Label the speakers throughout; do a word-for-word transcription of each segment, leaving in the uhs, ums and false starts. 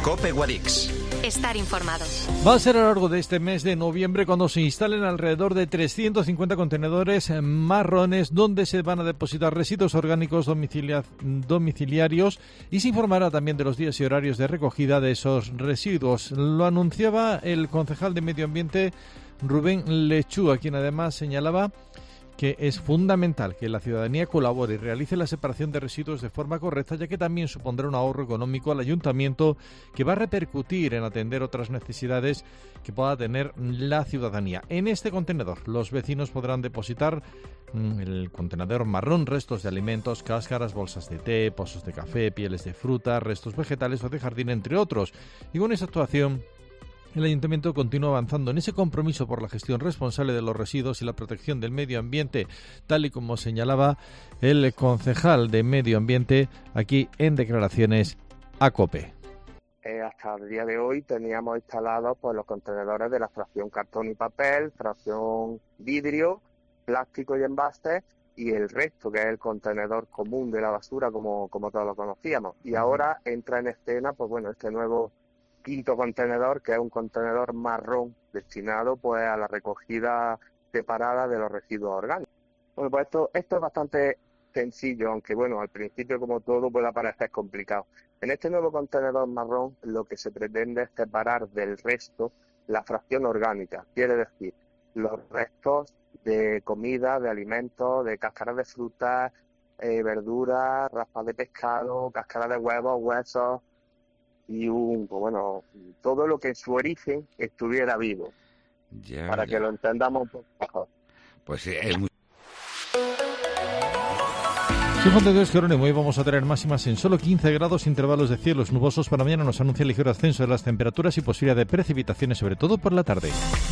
Speaker 1: COPE Guadix.
Speaker 2: Estar informados.
Speaker 3: Va a ser a lo largo de este mes de noviembre cuando se instalen alrededor de trescientos cincuenta contenedores marrones donde se van a depositar residuos orgánicos domicilia- domiciliarios y se informará también de los días y horarios de recogida de esos residuos. Lo anunciaba el concejal de Medio Ambiente Rubén Lechuga, quien además señalaba que es fundamental que la ciudadanía colabore y realice la separación de residuos de forma correcta, ya que también supondrá un ahorro económico al ayuntamiento que va a repercutir en atender otras necesidades que pueda tener la ciudadanía. En este contenedor los vecinos podrán depositar mmm, el contenedor marrón, restos de alimentos, cáscaras, bolsas de té, pozos de café, pieles de fruta, restos vegetales o de jardín, entre otros. Y con esa actuación el Ayuntamiento continúa avanzando en ese compromiso por la gestión responsable de los residuos y la protección del medio ambiente, tal y como señalaba el concejal de Medio Ambiente aquí en declaraciones a COPE.
Speaker 4: Eh, hasta el día de hoy teníamos instalados pues, los contenedores de la fracción cartón y papel, fracción vidrio, plástico y envase, y el resto, que es el contenedor común de la basura, como, como todos lo conocíamos. Y ahora entra en escena, pues bueno, este nuevo quinto contenedor, que es un contenedor marrón destinado pues a la recogida separada de los residuos orgánicos. Bueno, pues esto, esto es bastante sencillo, aunque bueno, al principio como todo puede parecer complicado. En este nuevo contenedor marrón lo que se pretende es separar del resto la fracción orgánica, quiere decir los restos de comida, de alimentos, de cáscaras de frutas, eh, verduras, raspas de pescado, cáscaras de huevos, huesos, y un, pues bueno, todo lo que en su origen estuviera vivo,
Speaker 5: ya,
Speaker 4: para
Speaker 5: ya.
Speaker 4: que lo entendamos un poco mejor.
Speaker 5: Pues sí, es muy...
Speaker 3: Soy Juan de Dios Jerónimo y vamos a tener máximas en solo quince grados, intervalos de cielos nubosos. Para mañana nos anuncia ligero ascenso de las temperaturas y posibilidad de precipitaciones, sobre todo por la tarde.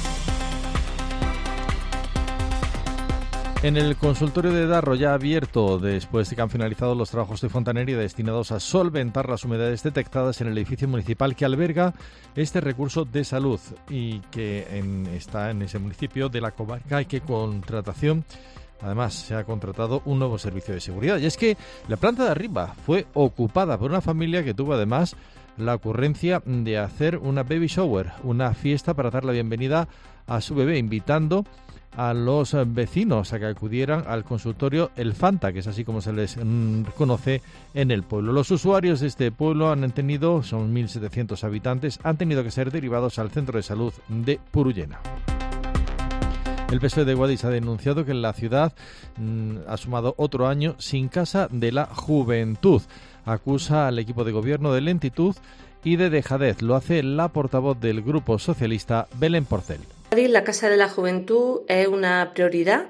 Speaker 3: En el consultorio de Darro, ya abierto después de que han finalizado los trabajos de fontanería destinados a solventar las humedades detectadas en el edificio municipal que alberga este recurso de salud y que en, está en ese municipio de la comarca y que contratación, además se ha contratado un nuevo servicio de seguridad. Y es que la planta de arriba fue ocupada por una familia que tuvo además la ocurrencia de hacer una baby shower, una fiesta para dar la bienvenida a su bebé, invitando a los vecinos a que acudieran al consultorio El Fanta, que es así como se les mm, conoce en el pueblo. Los usuarios de este pueblo han tenido, son mil setecientos habitantes, han tenido que ser derivados al centro de salud de Purullena. El P S O E de Guadix ha denunciado que la ciudad mmm, ha sumado otro año sin casa de la juventud. Acusa al equipo de gobierno de lentitud y de dejadez. Lo hace la portavoz del Grupo Socialista, Belén Porcel.
Speaker 6: La Casa de la Juventud es una prioridad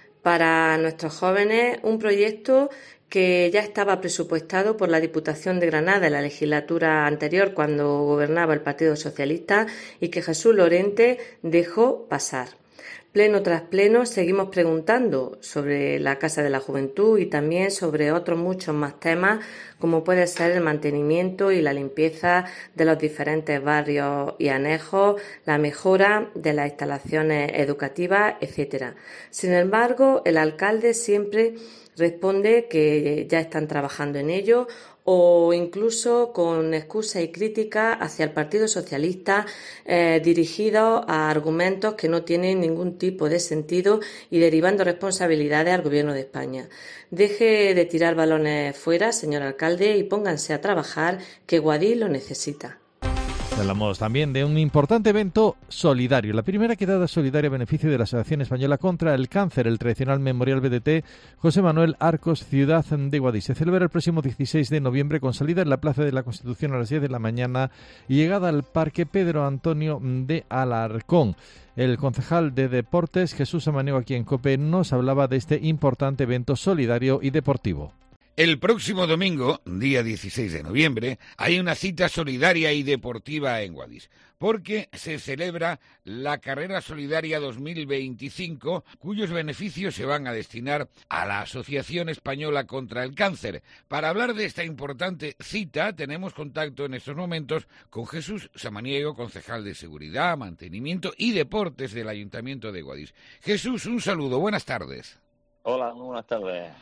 Speaker 6: para nuestros jóvenes, un proyecto que ya estaba presupuestado por la Diputación de Granada en la legislatura anterior, cuando gobernaba el Partido Socialista, y que Jesús Lorente dejó pasar. Pleno tras pleno seguimos preguntando sobre la Casa de la Juventud y también sobre otros muchos más temas, como puede ser el mantenimiento y la limpieza de los diferentes barrios y anejos, la mejora de las instalaciones educativas, etcétera. Sin embargo, el alcalde siempre responde que ya están trabajando en ello, o incluso con excusa y crítica hacia el Partido Socialista eh, dirigidos a argumentos que no tienen ningún tipo de sentido y derivando responsabilidades al Gobierno de España. Deje de tirar balones fuera, señor alcalde, y pónganse a trabajar, que Guadix lo necesita.
Speaker 3: Hablamos también de un importante evento solidario, la primera quedada solidaria a beneficio de la Asociación Española contra el Cáncer, el tradicional Memorial B D T José Manuel Arcos, ciudad de Guadix. Se celebra el próximo dieciséis de noviembre con salida en la Plaza de la Constitución a las diez de la mañana y llegada al Parque Pedro Antonio de Alarcón. El concejal de Deportes, Jesús Samaniego, aquí en COPE, nos hablaba de este importante evento solidario y deportivo.
Speaker 5: El próximo domingo, día dieciséis de noviembre, hay una cita solidaria y deportiva en Guadix, porque se celebra la Carrera Solidaria dos mil veinticinco, cuyos beneficios se van a destinar a la Asociación Española contra el Cáncer. Para hablar de esta importante cita, tenemos contacto en estos momentos con Jesús Samaniego, concejal de Seguridad, Mantenimiento y Deportes del Ayuntamiento de Guadix. Jesús, un saludo, buenas tardes.
Speaker 7: Hola, muy buenas tardes.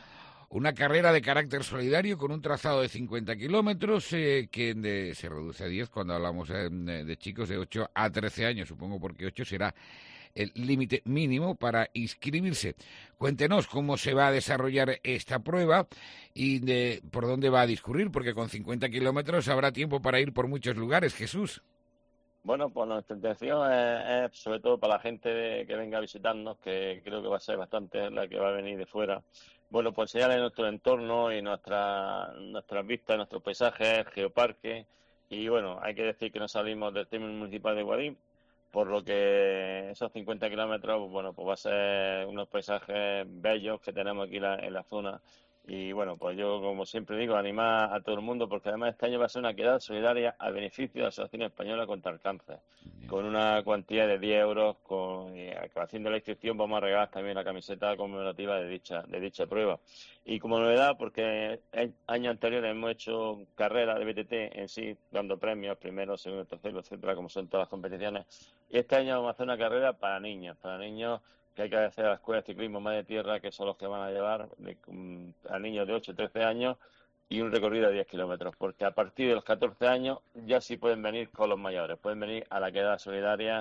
Speaker 5: Una carrera de carácter solidario con un trazado de cincuenta kilómetros eh, que de, se reduce a diez cuando hablamos eh, de chicos de ocho a trece años, supongo porque ocho será el límite mínimo para inscribirse. Cuéntenos cómo se va a desarrollar esta prueba y de por dónde va a discurrir, porque con cincuenta kilómetros habrá tiempo para ir por muchos lugares, Jesús.
Speaker 1: Bueno, pues nuestra intención es, es sobre todo para la gente de, que venga a visitarnos, que creo que va a ser bastante la que va a venir de fuera. Bueno, pues enseñarles nuestro entorno y nuestra, nuestras vistas, nuestros paisajes, geoparques. Y bueno, hay que decir que no salimos del término municipal de Guadix, por lo que esos cincuenta kilómetros, bueno, pues va a ser unos paisajes bellos que tenemos aquí la, en la zona. Y bueno, pues yo, como siempre digo, animar a todo el mundo, porque además este año va a ser una quedada solidaria a beneficio de la Asociación Española contra el Cáncer, con una cuantía de diez euros, con y haciendo la inscripción vamos a regalar también la camiseta conmemorativa de dicha de dicha prueba. Y como novedad, porque el año anterior hemos hecho carreras de B T T en sí, dando premios, primero, segundo, tercero, etcétera, como son todas las competiciones, y este año vamos a hacer una carrera para niños, para niños que hay que hacer a la Escuela de Ciclismo Madre Tierra, que son los que van a llevar de, um, a niños de ocho a trece años, y un recorrido de diez kilómetros, porque a partir de los catorce años ya sí pueden venir con los mayores, pueden venir a la quedada solidaria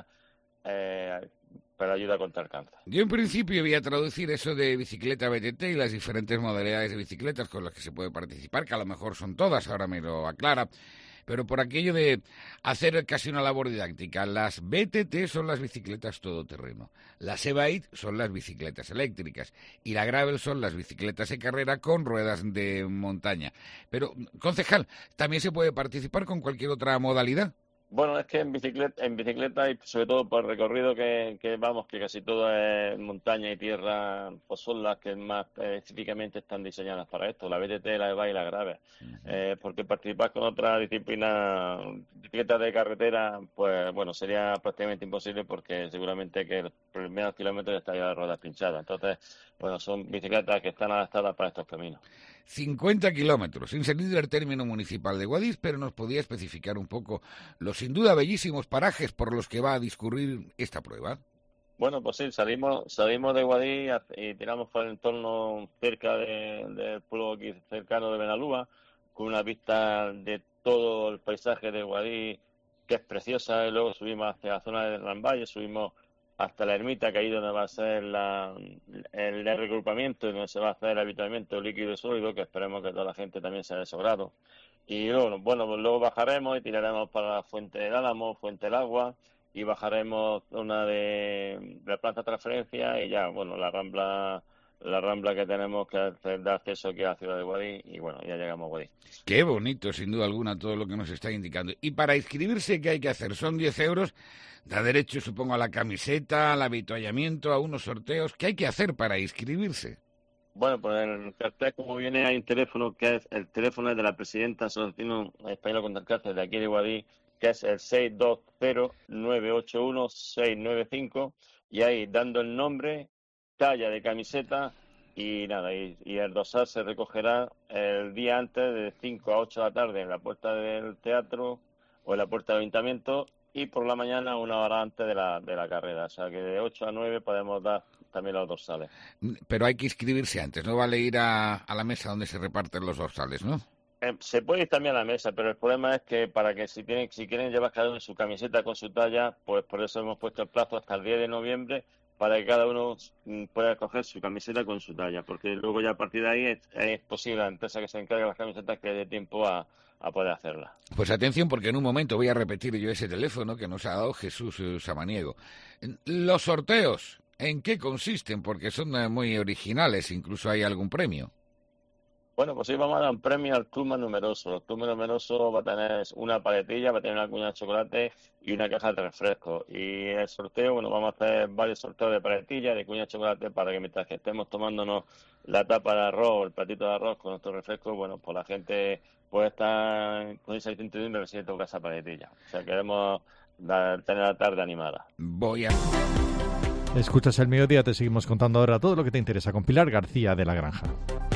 Speaker 1: eh, para ayuda contra el cáncer.
Speaker 5: Yo en principio voy a traducir eso de bicicleta B T T y las diferentes modalidades de bicicletas con las que se puede participar, que a lo mejor son todas, ahora me lo aclara. Pero por aquello de hacer casi una labor didáctica, las B T T son las bicicletas todoterreno, las e-bike son las bicicletas eléctricas y la gravel son las bicicletas de carrera con ruedas de montaña. Pero, concejal, ¿también se puede participar con cualquier otra modalidad?
Speaker 1: Bueno, es que en bicicleta, en bicicleta y sobre todo por el recorrido que, que vamos, que casi todo es montaña y tierra, pues son las que más específicamente están diseñadas para esto, la B T T, la E-bike y la gravel. Uh-huh. Eh, porque participar con otra disciplina, bicicleta de carretera, pues bueno, sería prácticamente imposible porque seguramente que los primeros kilómetros estaría la rueda pinchada. Entonces, bueno, son bicicletas que están adaptadas para estos caminos.
Speaker 5: cincuenta kilómetros, sin salir del término municipal de Guadix, pero nos podía especificar un poco los sin duda bellísimos parajes por los que va a discurrir esta prueba.
Speaker 1: Bueno, pues sí, salimos salimos de Guadix y tiramos por el entorno cerca de, del pueblo aquí cercano de Benalúa, con una vista de todo el paisaje de Guadix, que es preciosa, y luego subimos hacia la zona de Ramballe, subimos hasta la ermita, que ahí donde va a ser la, el, el regrupamiento y donde se va a hacer el habituamiento líquido y sólido, que esperemos que toda la gente también sea de su grado. Y luego, bueno, pues luego bajaremos y tiraremos para la Fuente del Álamo, Fuente del Agua, y bajaremos una de, de la planta de transferencia y ya, bueno, la rambla la rambla que tenemos que dar acceso aquí a la ciudad de Guadix y bueno, ya llegamos a Guadix.
Speaker 5: Qué bonito, sin duda alguna, todo lo que nos está indicando. Y para inscribirse, ¿qué hay que hacer? Son diez euros, da derecho, supongo, a la camiseta, al avituallamiento, a unos sorteos. ¿Qué hay que hacer para inscribirse?
Speaker 1: Bueno, pues en el cartel, como viene, hay un teléfono que es el teléfono de la presidenta Asociación Española contra el Cáncer de aquí de Guadix, que es el seis dos cero, nueve ocho uno, seis nueve cinco, y ahí dando el nombre, talla de camiseta y nada, y, y el dorsal se recogerá el día antes de cinco a ocho de la tarde en la puerta del teatro o en la puerta del ayuntamiento y por la mañana una hora antes de la, de la carrera, o sea que de ocho a nueve podemos dar también los dorsales.
Speaker 5: Pero hay que inscribirse antes, no vale ir a, a la mesa donde se reparten los dorsales, ¿no?
Speaker 1: Eh, se puede ir también a la mesa, pero el problema es que para que si tienen, si quieren llevar cada uno su camiseta con su talla, pues por eso hemos puesto el plazo hasta el diez de noviembre para que cada uno pueda escoger su camiseta con su talla, porque luego ya a partir de ahí es, es posible a la empresa que se encargue de las camisetas que dé tiempo a, a poder hacerla.
Speaker 5: Pues atención, porque en un momento voy a repetir yo ese teléfono que nos ha dado Jesús Samaniego. Los sorteos, ¿en qué consisten? Porque son muy originales, incluso hay algún premio.
Speaker 1: Bueno, pues sí, vamos a dar un premio al club más numeroso. El club más numeroso va a tener una paletilla, va a tener una cuña de chocolate y una caja de refresco. Y el sorteo, bueno, vamos a hacer varios sorteos de paletilla, de cuña de chocolate, para que mientras que estemos tomándonos la tapa de arroz, el platito de arroz con nuestro refresco, bueno, pues la gente puede estar con esa incertidumbre de si toca esa paletilla. O sea, queremos dar, tener la tarde animada.
Speaker 5: Voy a...
Speaker 3: Escuchas El Mediodía, te seguimos contando ahora todo lo que te interesa con Pilar García de La Granja.